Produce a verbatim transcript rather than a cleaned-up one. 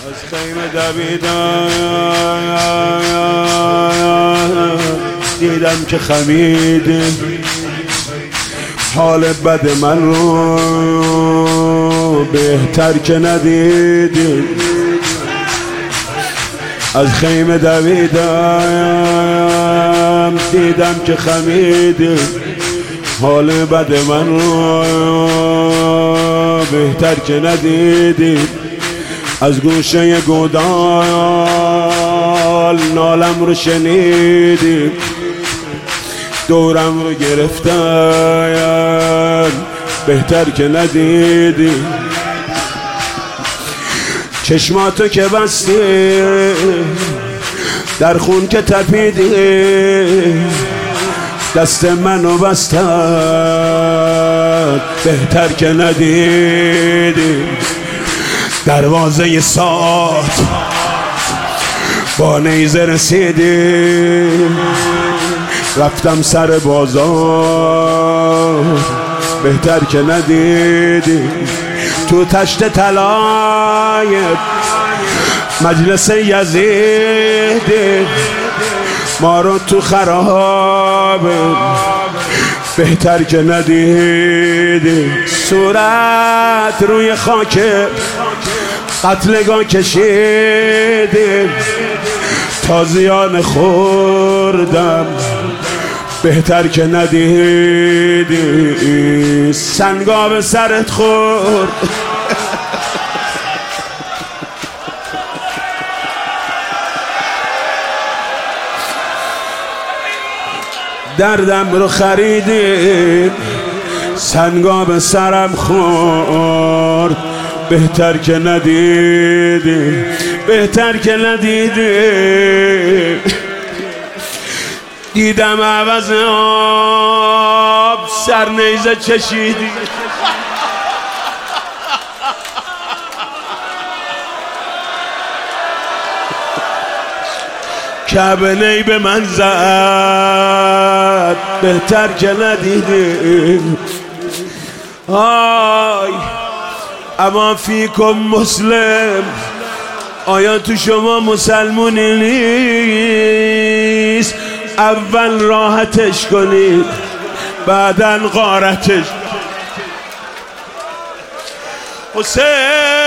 از خیمه دویدم دیدم که خمیده حال بد من رو بهتر که ندیدی. از خیمه دویدم دیدم که خمیده حال بد من رو بهتر که ندیدی. از گوشه گودال نالم رو شنیدی دورم رو گرفتن بهتر که ندیدی. چشماتو که بستی در خون که تپیدی دست منو بستن بهتر که ندیدی. دروازه ساعت با نیزه رسیدی رفتم سر بازار بهتر که ندیدی. تو تشت طلای مجلس یزیدی ما رو تو خراب بهتر که ندیدی. صورت روی خاک قتلگاه کشیدی تازیان خوردم بهتر که ندیدی. سنگا به سرت خورد دردم رو خریدی سنگا به سرم خورد بهتر که ندیدی بهتر که ندیدی. دیدم عوض آب سر نیزه چشیدی کعبه نی به من زد بهتر که ندیدی. آی اما فیکم مسلم آیا تو شما مسلمونی نیست؟ اول راحتش کنید بعدن غارتش. حسین